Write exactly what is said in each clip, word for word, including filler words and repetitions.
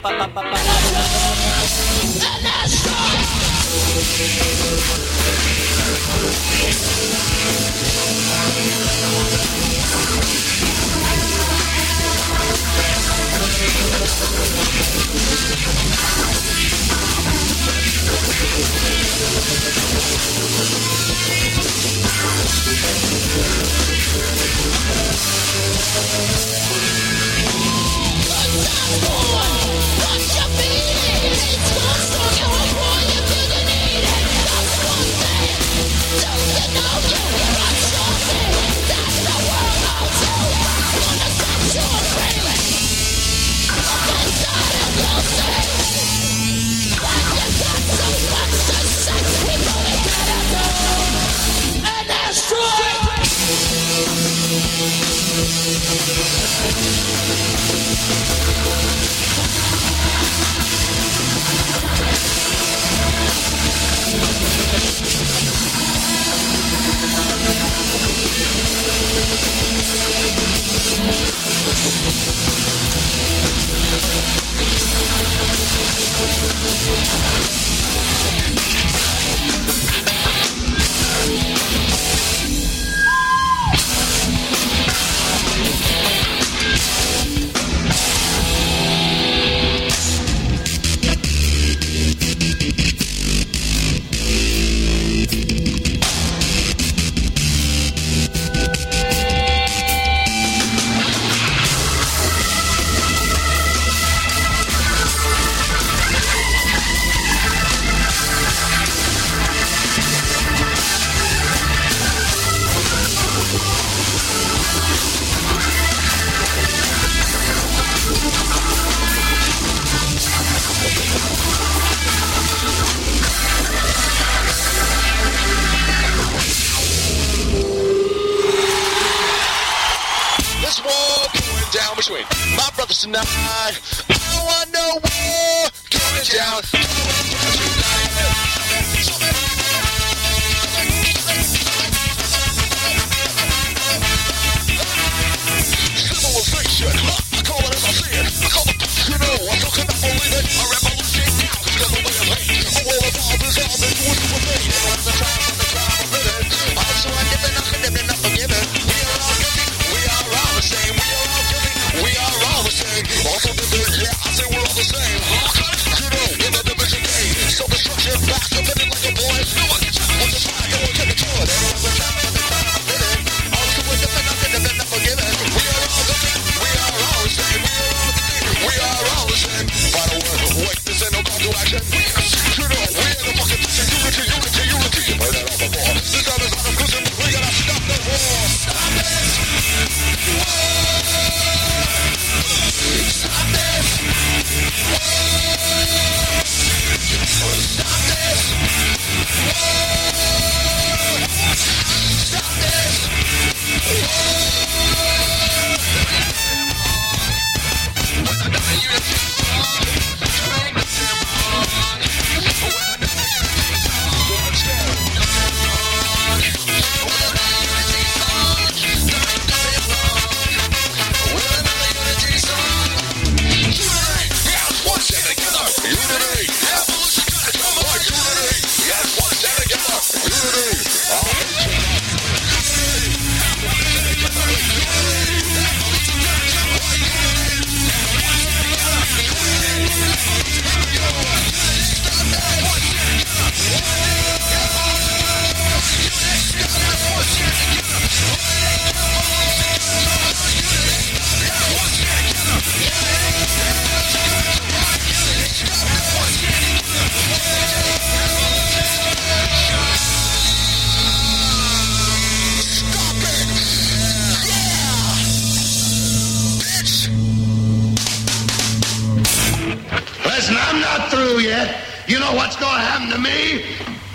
You know what's going to happen to me?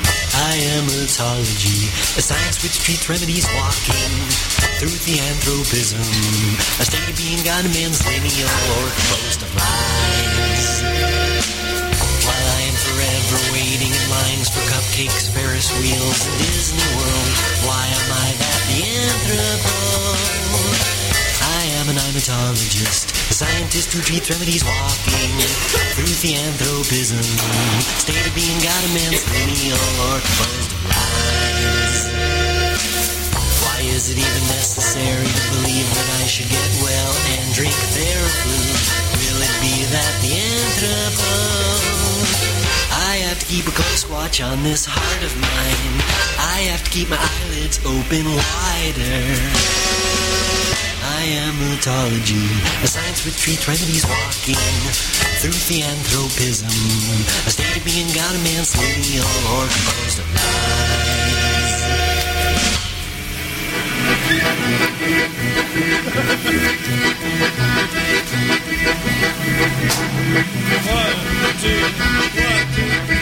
I am Otology, a science which treats remedies walking through theanthropism, a state of being God, a man's lineal or composed of lies. While I am forever waiting in lines for cupcakes, Ferris wheels, and Disney World, why am I that theanthropo? I am I'm an imatologist, a scientist who treats remedies walking through theanthropism, state of being God, a man's lineal or composed of lies. Why is it even necessary to believe that I should get well and drink Theraflu? Will it be that the anthropo? I have to keep a close watch on this heart of mine. I have to keep my eyelids open wider. I am Lutology, a science which treats remedies walking through theanthropism, a state of being God, a man's lineal or composed of lies. One, two, one, two.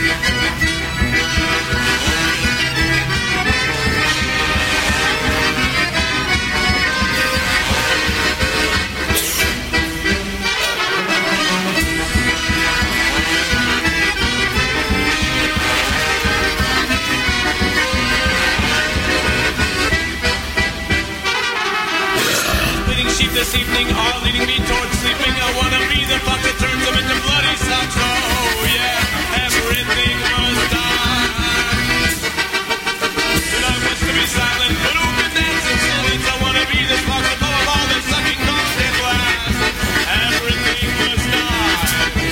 Sheep this evening are leading me towards sleeping. I wanna be the fuck that turns them into bloody socks. Oh yeah, everything must die. And I wish to be silent, but who can dance in silence? I wanna be the fuck that blow up all the sucking cocks in glass. Everything must die.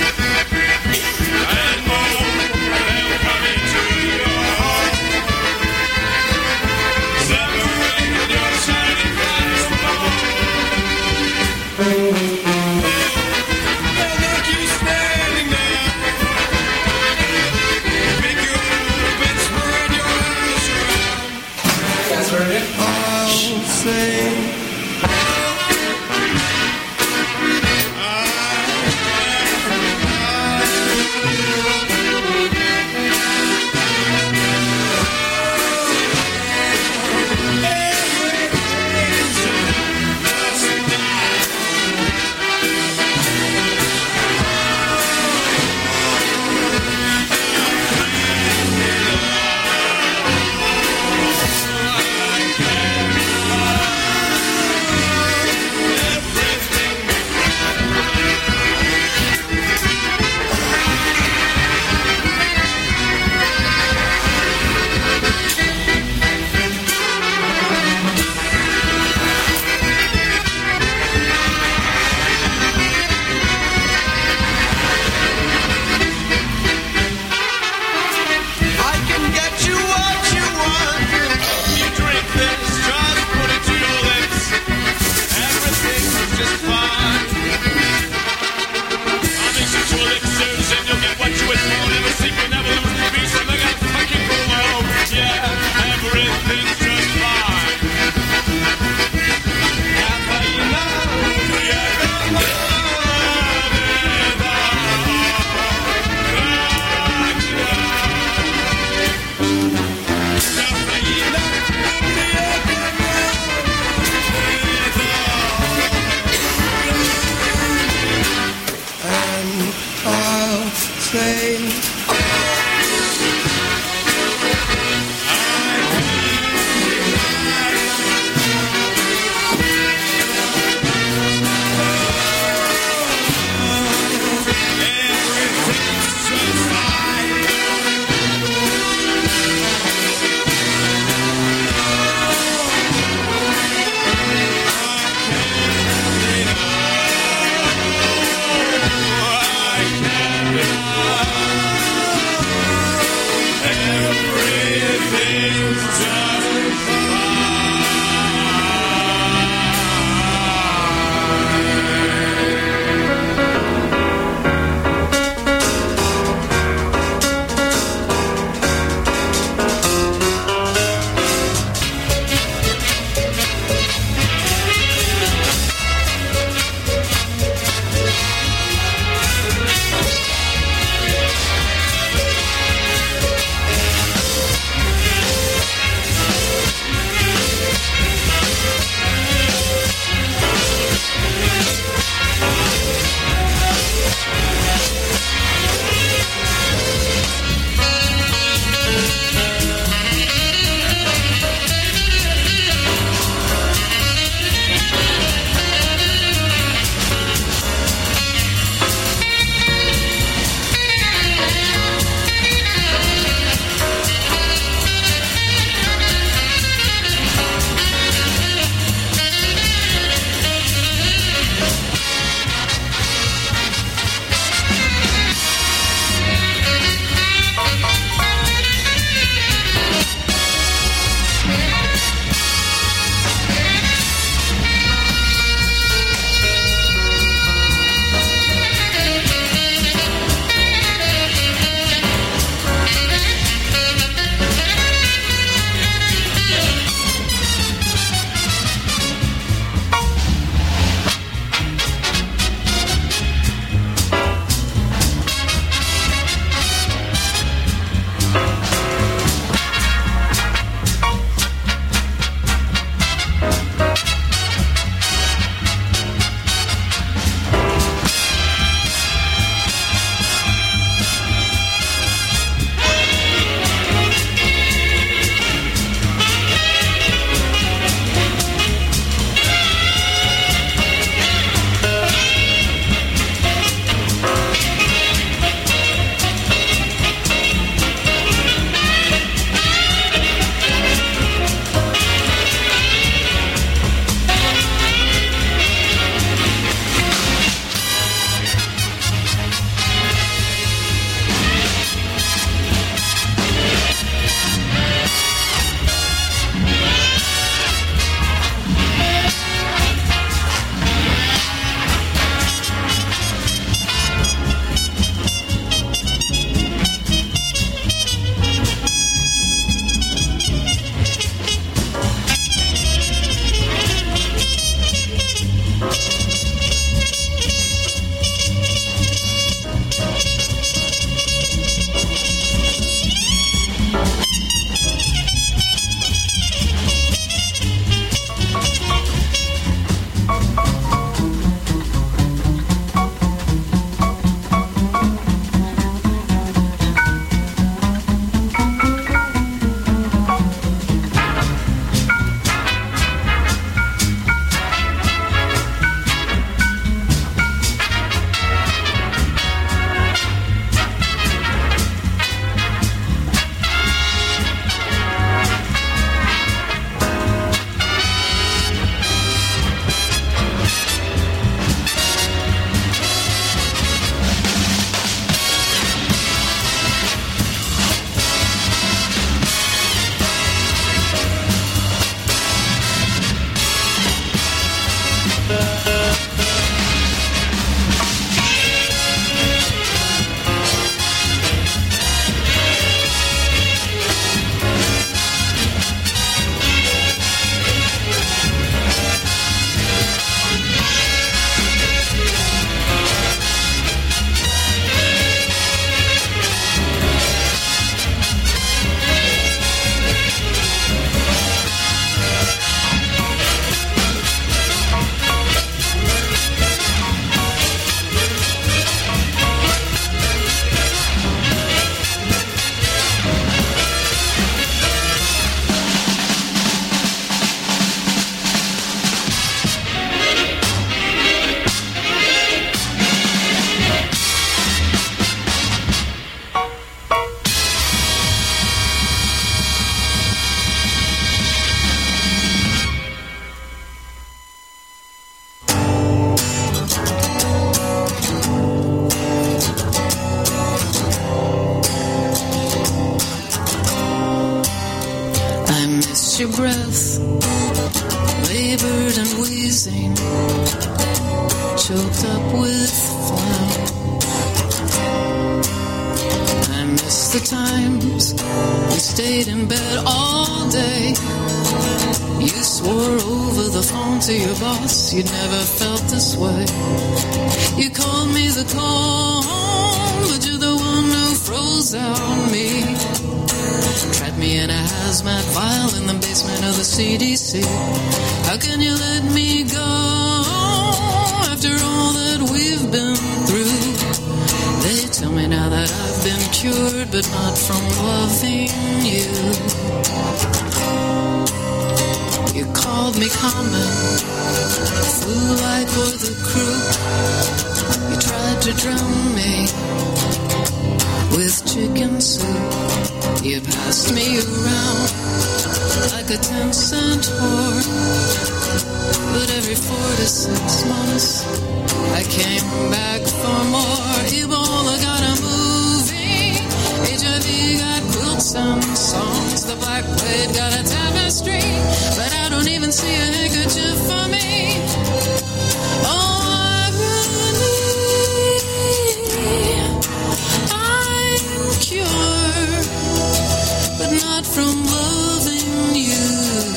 And more, they'll come into your home. Separate your shining glass from the home. Well, look, you standing there. choked up with phlegm. I miss the times we stayed in bed all day. You swore over the phone to your boss you never felt this way. You called me the calm, but you're the one who froze out me. Trapped me in a hazmat vial in the basement of the C D C. How can you let me go after all that we've been through? They tell me now that I've been cured, but not from loving you. You called me common, flew like for the crew. You tried to drown me with chicken soup. You passed me around like a ten cent whore. But every four to six months I came back for more. Ebola got a movie, H I V got quilts and songs, the Black Plague got a tapestry, but I don't even see a handkerchief for me. Oh, I really, I'm cured, but not from loving you.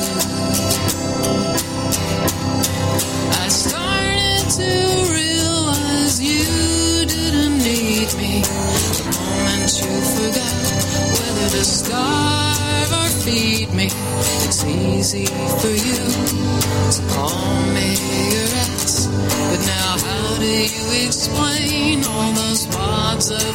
I started to realize you didn't need me the moment you forgot whether to starve or feed me. It's easy for you to call me your ex, but now how do you explain all those pods of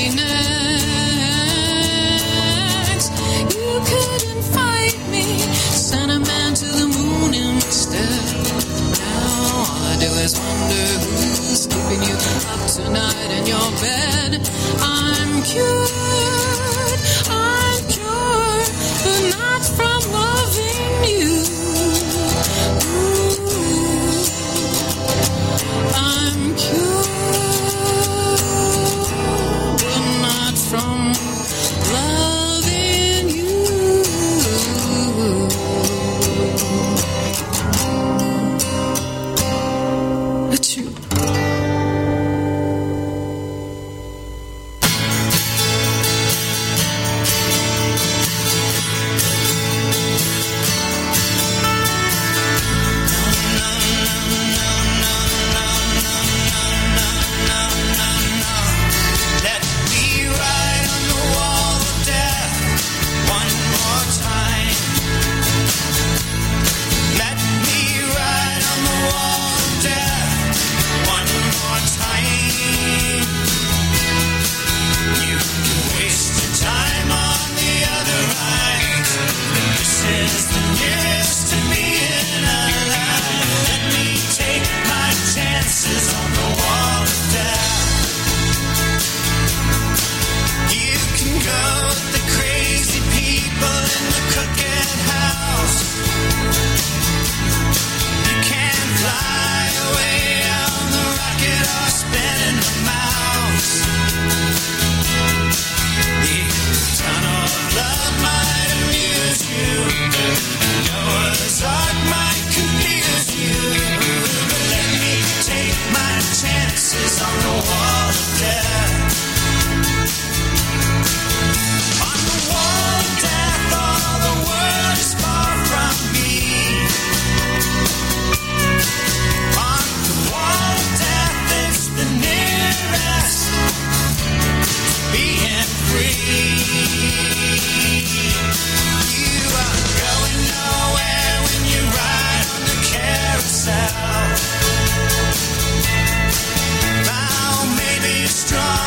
Kleenex? You couldn't fight me, sent a man to the moon instead. Now all I do is wonder who's keeping you up tonight in your bed. I'm cured, I'm cured, but not from loving you. Ooh, I'm cured, but not from loving you. But you Let me ride on the wall of death one more time. Let me ride on the wall of death one more time. You can waste your time on the other right. This is the nearest to being alive. Let me take my chances on the wall of death. You can go with the crazy people in the cooking house. You can fly away on the rocket or spinning the mouse. The tunnel of love might amuse you. Noah's Ark might confuse you. But let me take my chances on the wall of death. On the wall of death, all the world is far from me. On the wall of death is the nearest to being free. You are going nowhere when you ride on the carousel. Now maybe you're strong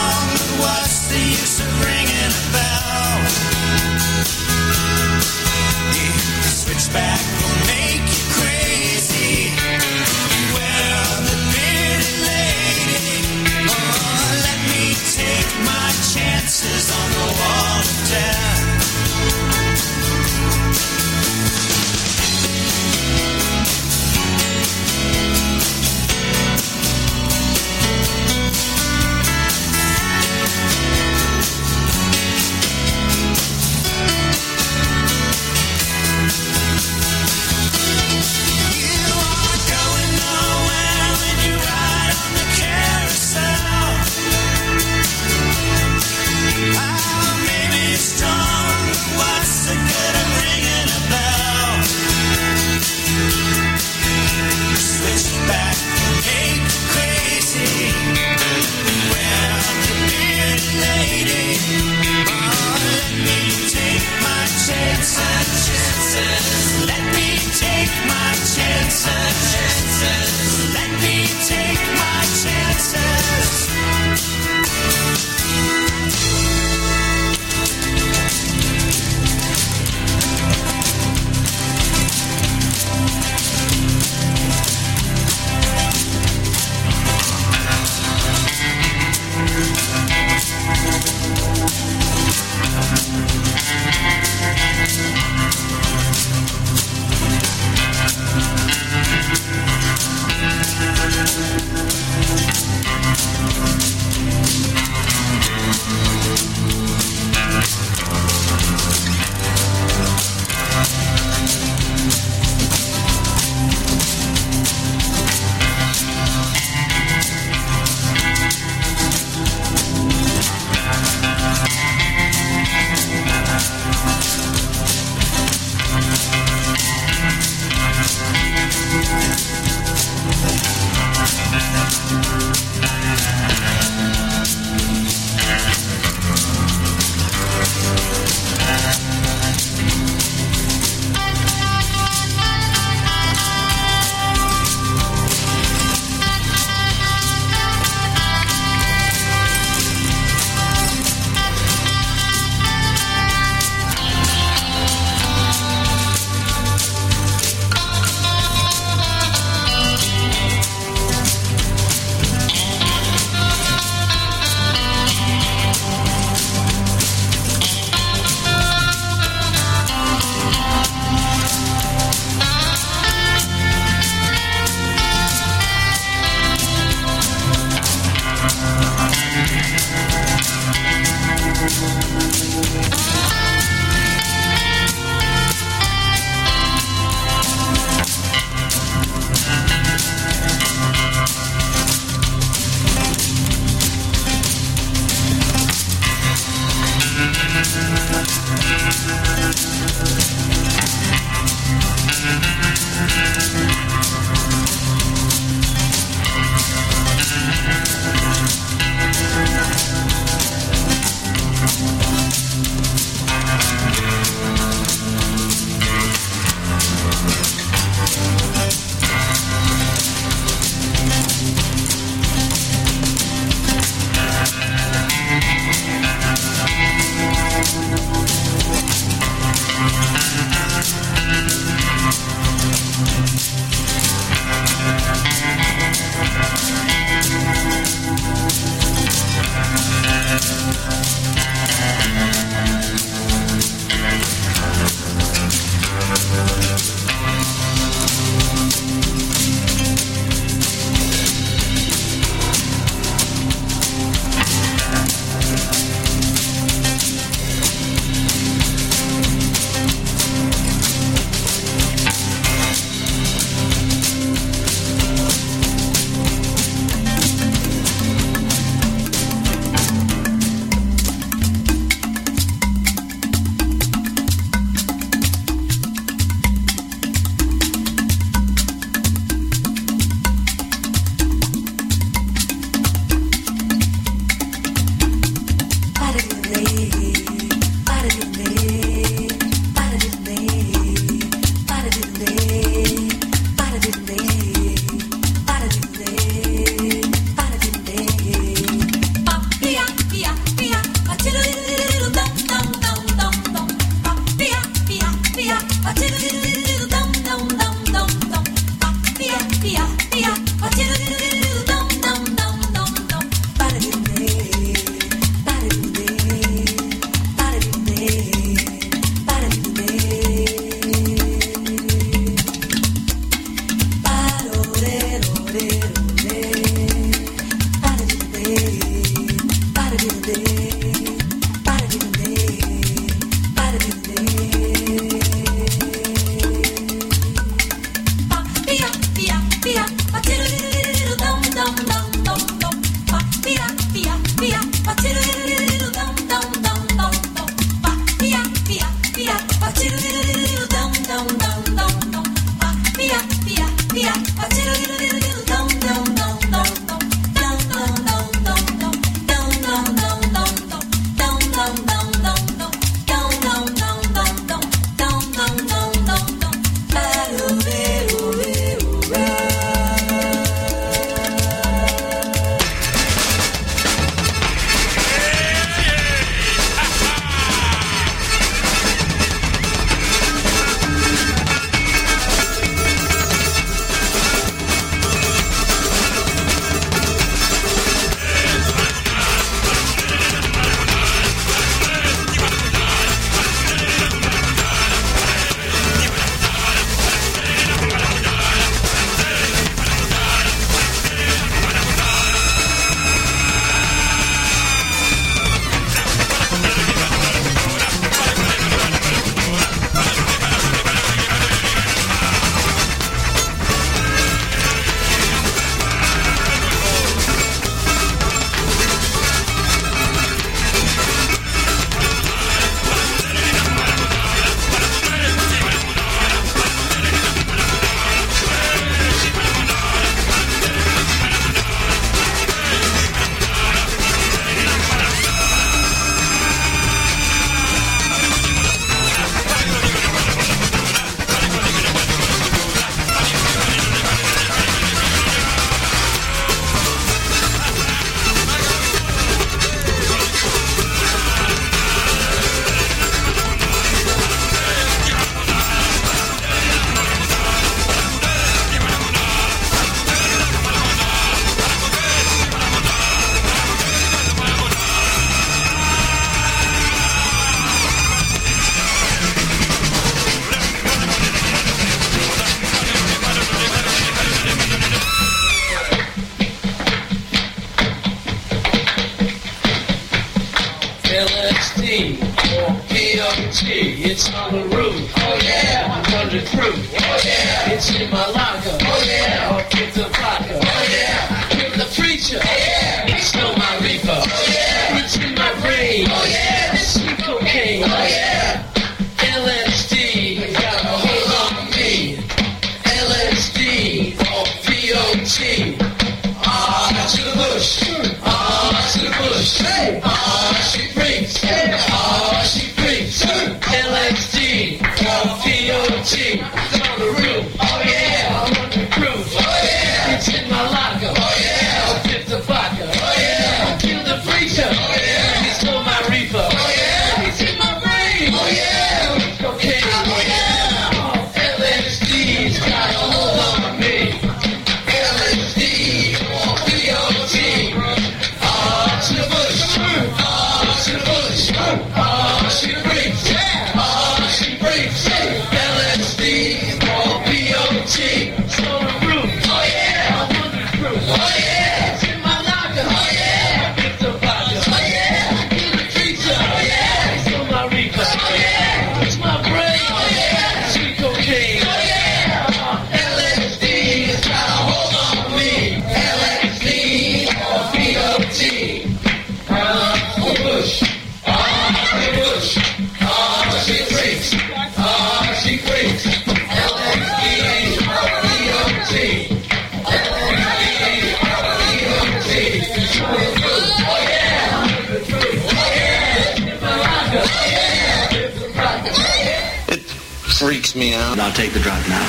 T or P O T. It's on the roof. Oh yeah. one hundred proof. Oh yeah. It's in my locker. Oh yeah. I'll get the vodka. Oh yeah. Kill the preacher. Oh yeah. He stole my reefer. Oh yeah. It's in my brain. Oh yeah. It's sweet cocaine. Oh yeah. L S D. Got a hold on me. L S D or P O T. Ah, to the bush. Ah, to the bush. Ah, she freaks. Ah, she freaks. L S D or P O T. It's on the roof. Oh yeah. I'm on the roof. Oh yeah. It's in my locker. Oh yeah. I'll get the vodka. Oh yeah. I'll kill the preacher. Oh yeah. He stole my reefer. Oh yeah. He's in my brain. Oh yeah. Cocaine. Oh yeah. L S D's got a hold on me. L S D or P O T. Ah, to the bush. Ah, to the bush. Ah, she freaks. Ah, she freaks. L S D or P O T. It's on the roof. Oh yeah. I'm on the roof. Oh yeah. It's in my locker. Oh yeah. It's the vodka. Oh yeah. Kill the preacher. Oh yeah. It's on my reefer. Oh yeah. It's my brain. Oh yeah. Sweet cocaine. Oh yeah. L S D has got a hold on me. L S D or P O T. Ah, the bush. Ah, the bush. Ah, she freaks. Ah, she freaks. L S D or P O T. L S D or P O T. Oh yeah. Oh yeah. In my locker. Oh yeah. It's the rocket. Oh yeah. It freaks me out. I'll take the drug now.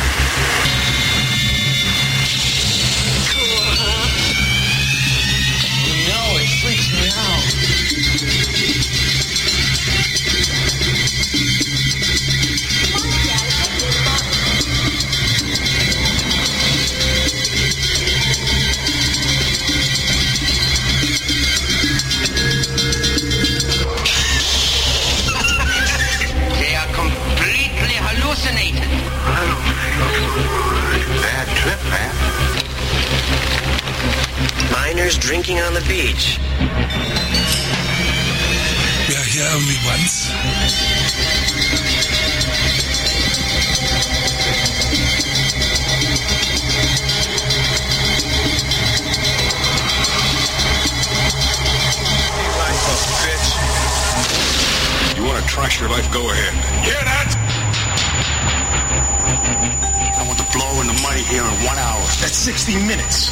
No, it freaks me out. They are completely hallucinated. Bad trip, man. Miners drinking on the beach. We are here only once. You want to trash your life? Go ahead. Hear that? I want the blow and the money here in one hour. That's sixty minutes.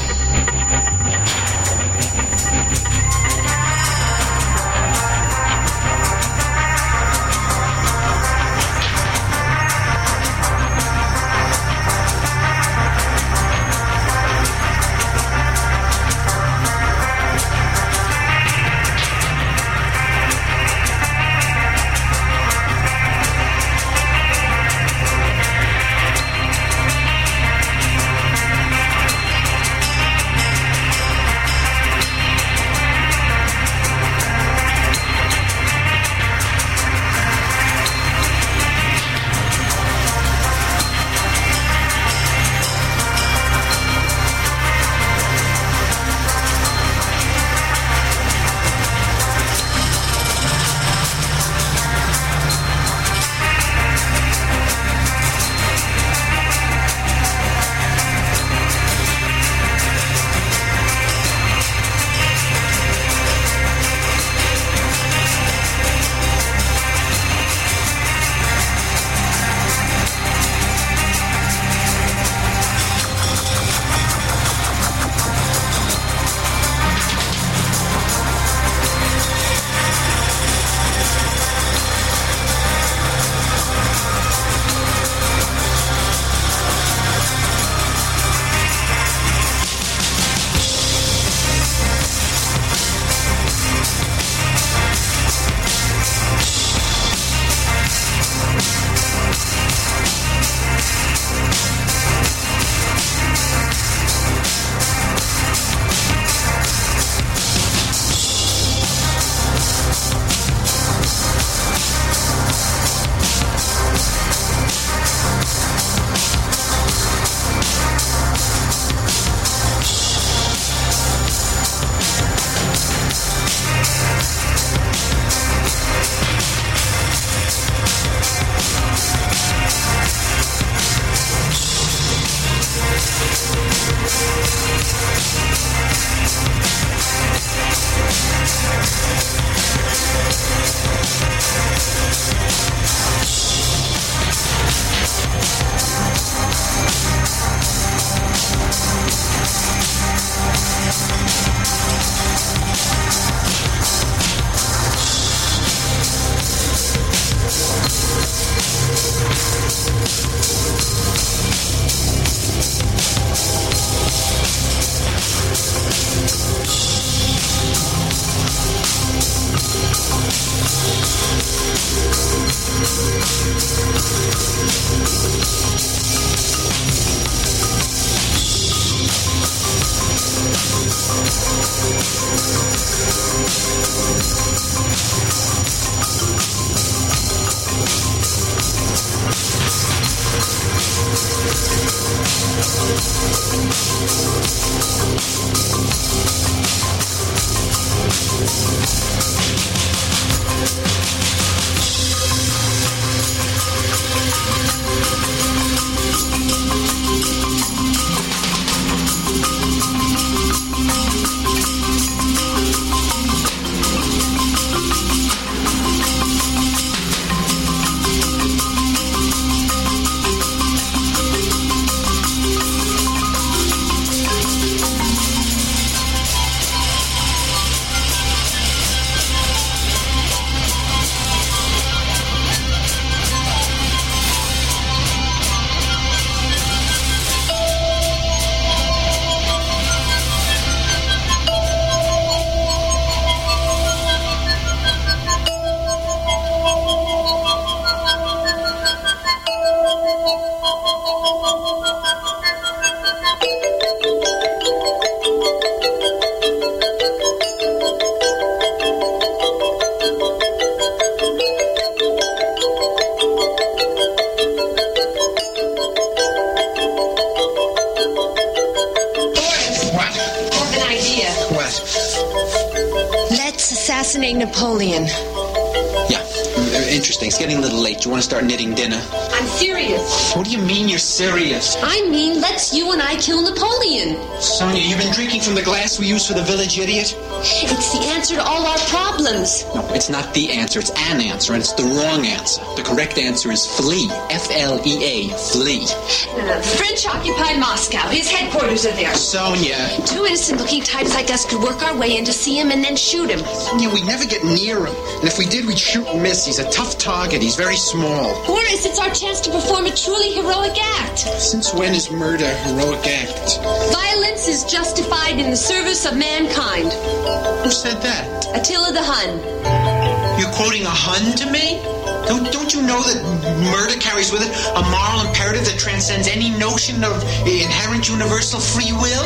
Assassinate Napoleon. Yeah, interesting. It's getting a little late. Do you want to start knitting dinner? I'm serious. What do you mean you're serious? I mean, let's you and I kill Napoleon. Sonia, you've been drinking from the glass we use for the village idiot? It's the answer to all our problems. No, it's not the answer. It's an answer, and it's the wrong answer. The correct answer is flee. F L E A, flee. Uh, the French occupied Moscow. His headquarters are there. Sonia. Two innocent-looking types like us could work our way in to see him and then shoot him. Sonia, we'd never get near him. And if we did, we'd shoot and miss. He's a tough target. He's very small. Boris, it's our chance to perform a truly heroic act. Since when is murder a heroic act? Violence is justified in the service of mankind. Who said that? Attila the Hun. You're quoting a Hun to me? Don't, don't you know that murder carries with it a moral imperative that transcends any notion of inherent universal free will?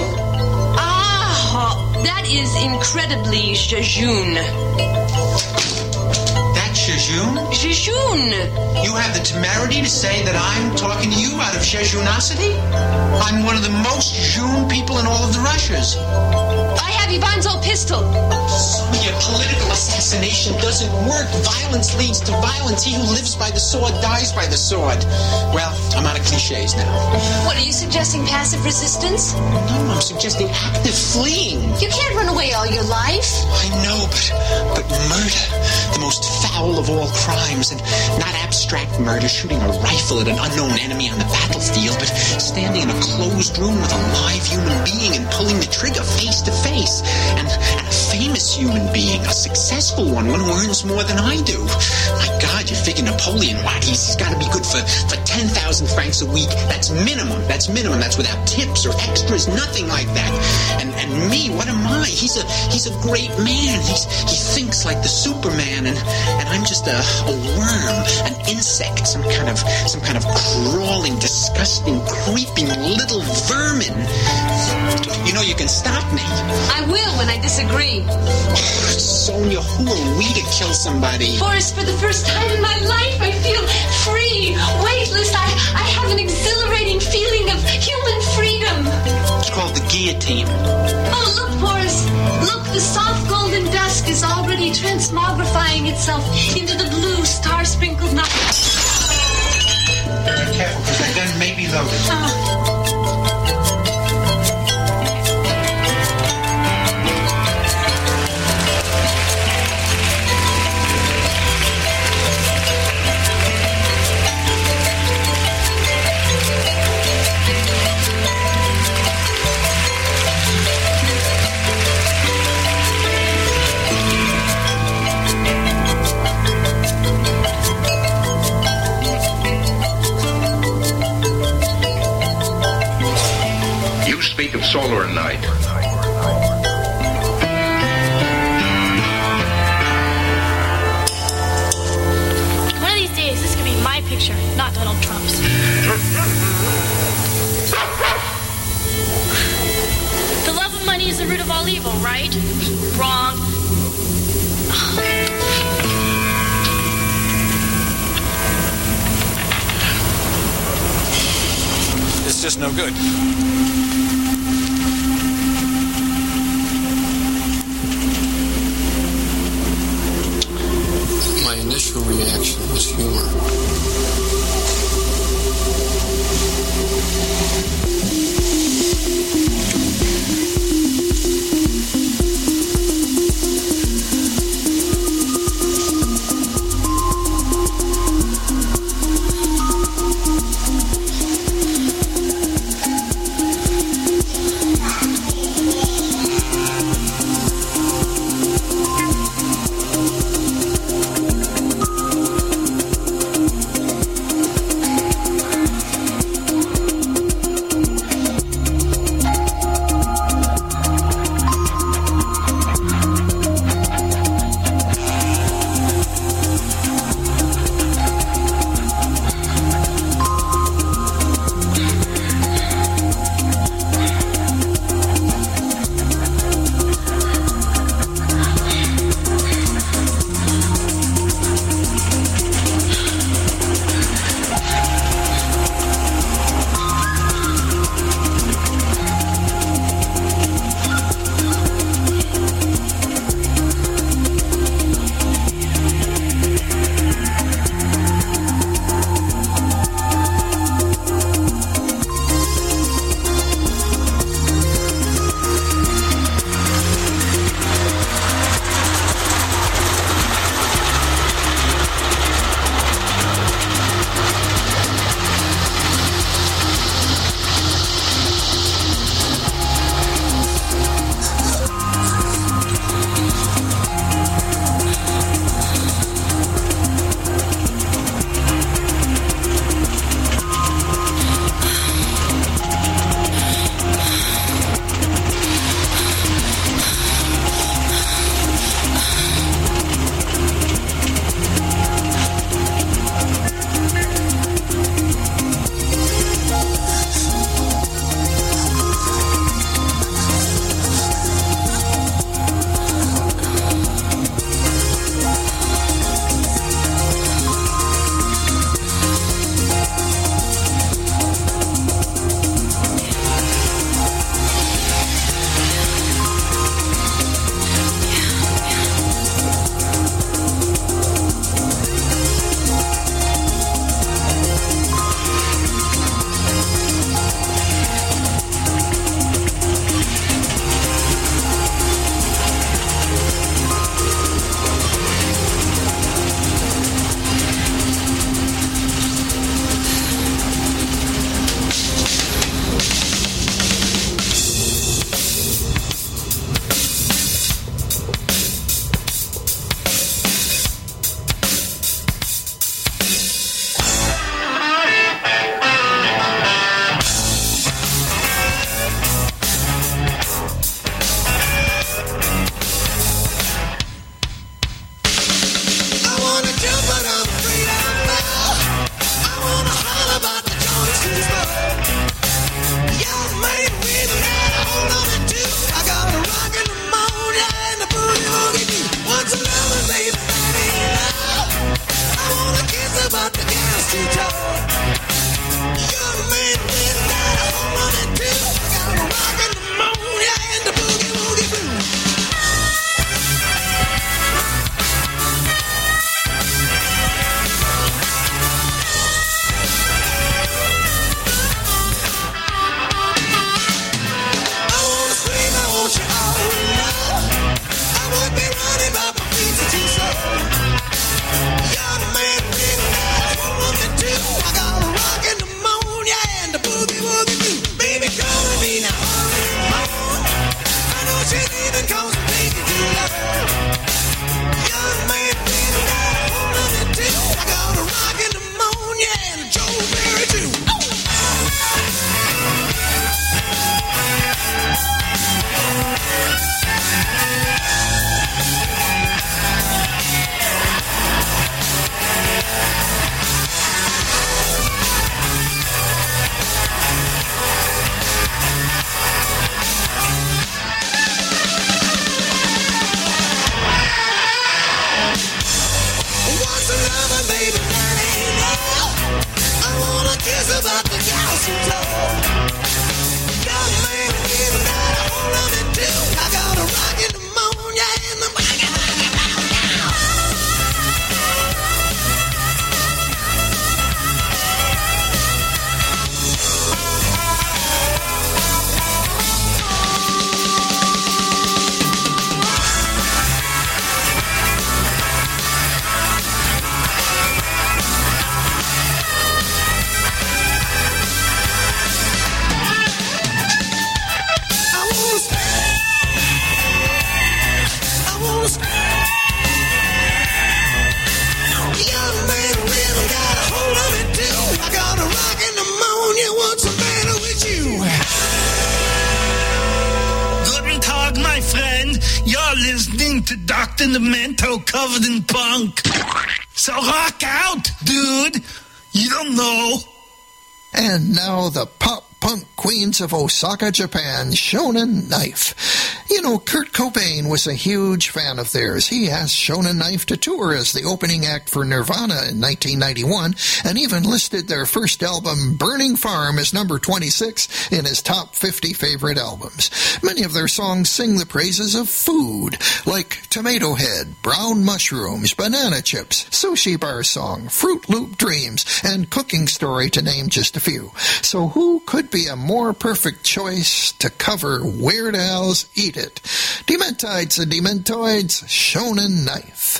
Ah, that is incredibly jejune. That's jejune? Jejune. You have the temerity to say that I'm talking to you out of jejunosity? I'm one of the most jejune people in all of the Russias. I have Ivan's old pistol. Sonia, political assassination doesn't work. Violence leads to violence. He who lives by the sword dies by the sword. Well, I'm out of cliches now. What, are you suggesting passive resistance? No, I'm suggesting active fleeing. You can't run away all your life. I know, but, but murder, the most foul of all crimes, and not abstract murder, shooting a rifle at an unknown enemy on the battlefield, but standing in a closed room with a live human being and pulling the trigger face to face. And, and a famous human being, a successful one, one who earns more than I do. My God, you figure Napoleon, what, he's, he's got to be good for, for ten thousand francs a week. That's minimum. That's minimum. That's without tips or extras, nothing like that. And and me, what am I? He's a he's a great man. He's he thinks like the Superman, and, and I'm just a, a worm, an insect, some kind of some kind of crawling, disgusting, creeping little vermin. You know, you can stop me. I will when I disagree. Sonia, who are we to kill somebody? Boris, for the first time in my life, I feel free, weightless. I, I have an exhilarating feeling of human freedom. It's called the guillotine. Oh, look, Boris. Look, the soft golden dusk is already transmogrifying itself into the blue star-sprinkled night. Very careful, because that gun may be loaded. Uh, Speak of solar night. One of these days, this could be my picture, not Donald Trump's. The love of money is the root of all evil, right? just no good. My initial reaction was humor. Kiss about the gals who told listening to Doctor Demento covered in punk. So rock out, dude. You don't know. And now the pop punk queens of Osaka, Japan, Shonen Knife. You know, Kurt Cobain was a huge fan of theirs. He asked Shonen Knife to tour as the opening act for Nirvana in nineteen ninety-one, and even listed their first album, Burning Farm, as number twenty-six in his top fifty favorite albums. Many of their songs sing the praises of food, like Tomato Head, Brown Mushrooms, Banana Chips, Sushi Bar Song, Fruit Loop Dreams, and Cooking Story, to name just a few. So who could be a more perfect choice to cover Weird Al's Eat It? Dementides and Dementoids, Shonen Knife.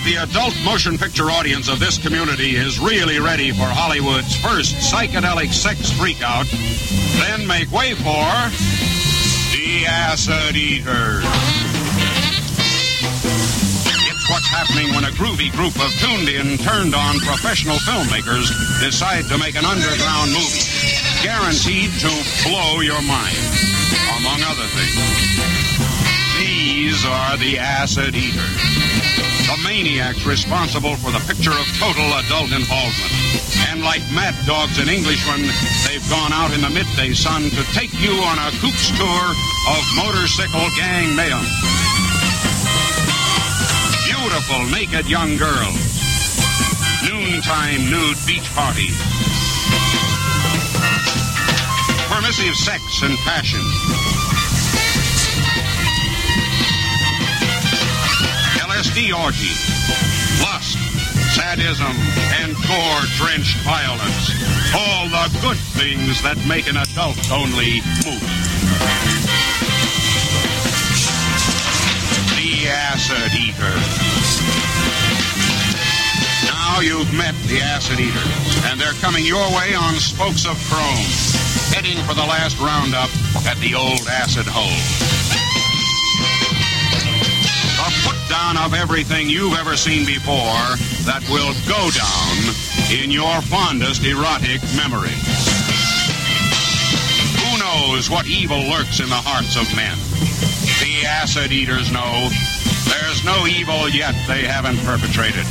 the adult motion picture audience of this community is really ready for Hollywood's first psychedelic sex freakout, then make way for The Acid Eaters. It's what's happening when a groovy group of tuned-in, turned-on professional filmmakers decide to make an underground movie, guaranteed to blow your mind, among other things. These are the Acid Eaters, the maniacs responsible for the picture of total adult involvement. And like mad dogs in Englishman, they've gone out in the midday sun to take you on a kook's tour of motorcycle gang mayhem. Beautiful naked young girls, noontime nude beach parties, permissive sex and passion, L S D orgies, lust, sadism, and gore-drenched violence. All the good things that make an adult-only movie. The Acid Eaters. Now you've met the Acid Eaters, and they're coming your way on spokes of chrome, heading for the last roundup at the old acid hole. A put-down of everything you've ever seen before that will go down in your fondest erotic memories. Who knows what evil lurks in the hearts of men? The Acid Eaters know there's no evil yet they haven't perpetrated.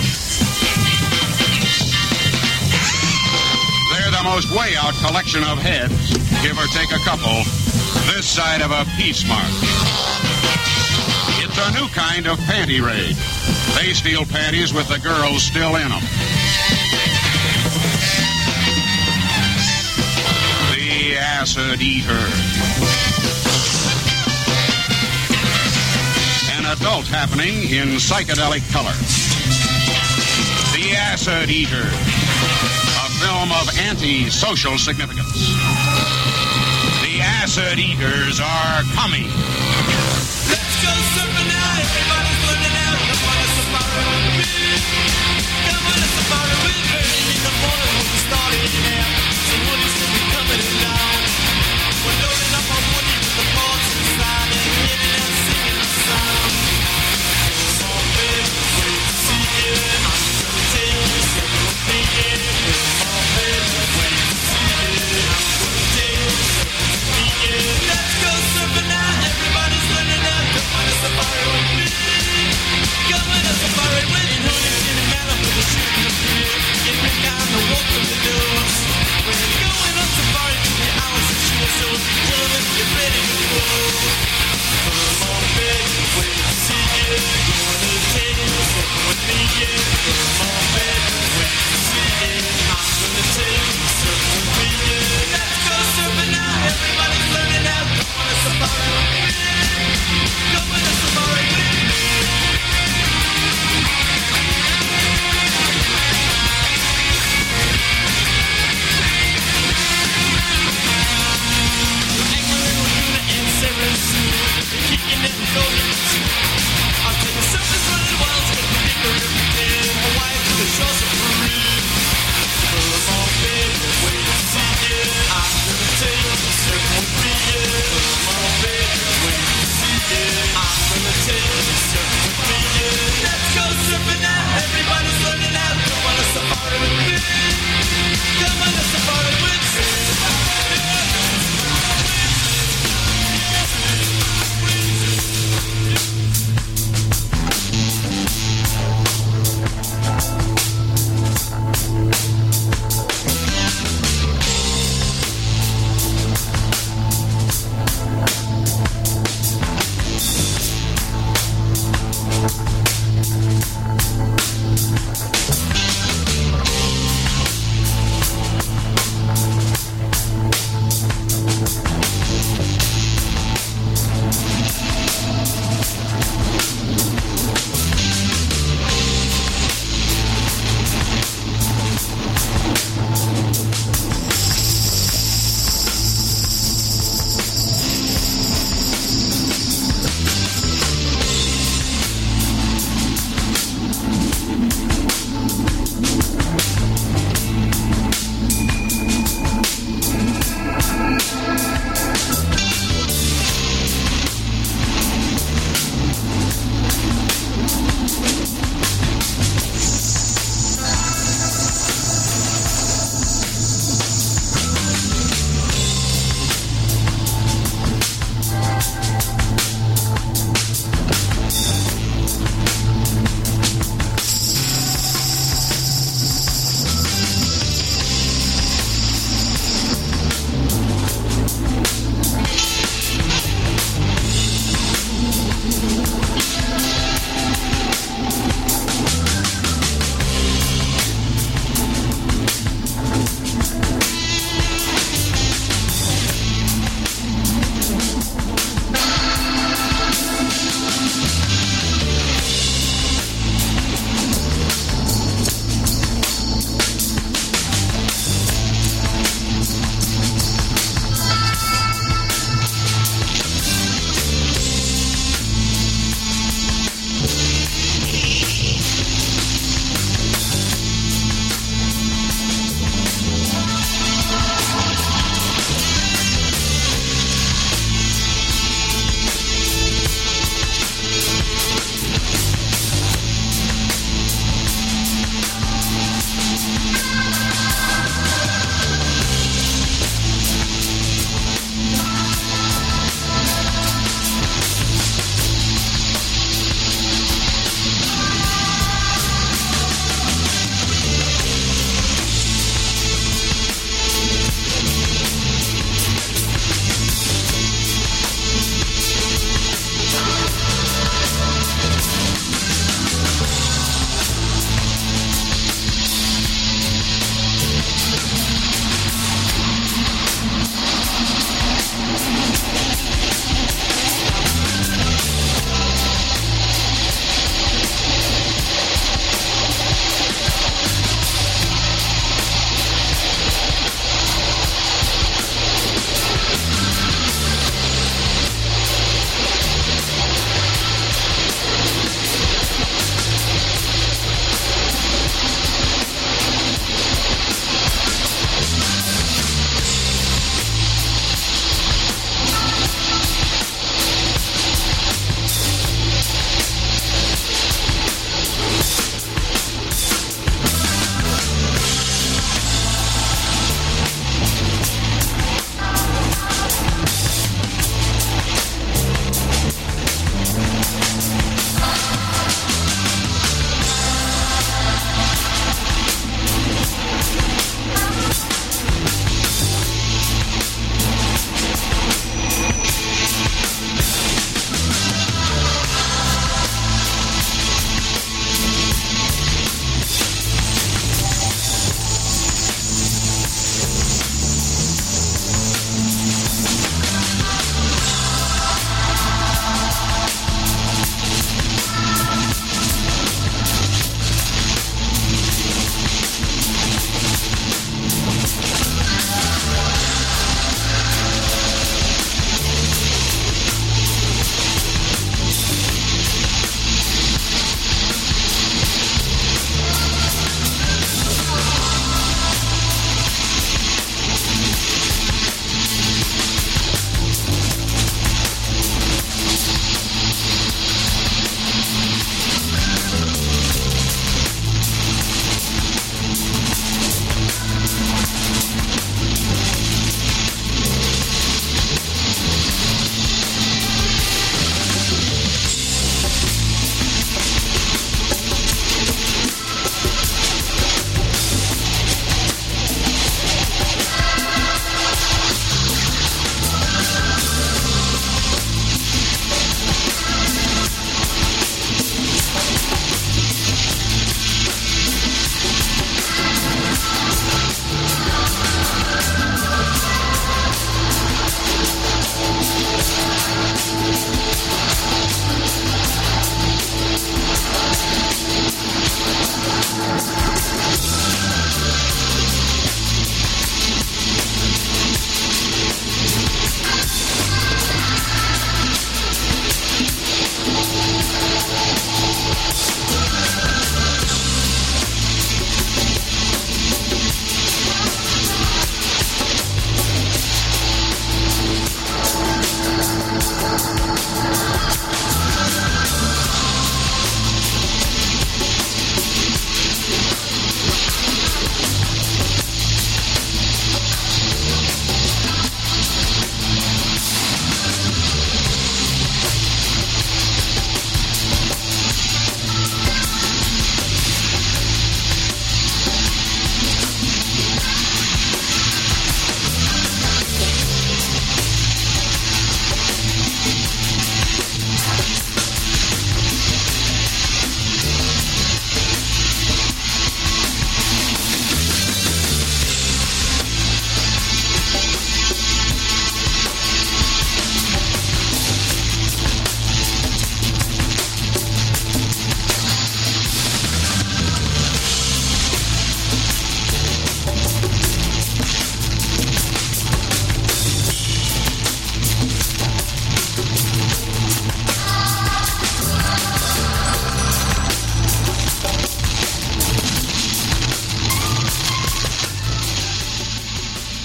They're the most way-out collection of heads, give or take a couple, this side of a peace mark. It's a new kind of panty raid. They steal panties with the girls still in them. The Acid Eater. An adult happening in psychedelic color. The Acid Eater. A film of anti-social significance. The Acid Eaters are coming. Let's go surfing now, everybody's learning out. Come on, it's a fire with me. Come on, it's a fire with me. In the morning, we'll be starting now. So what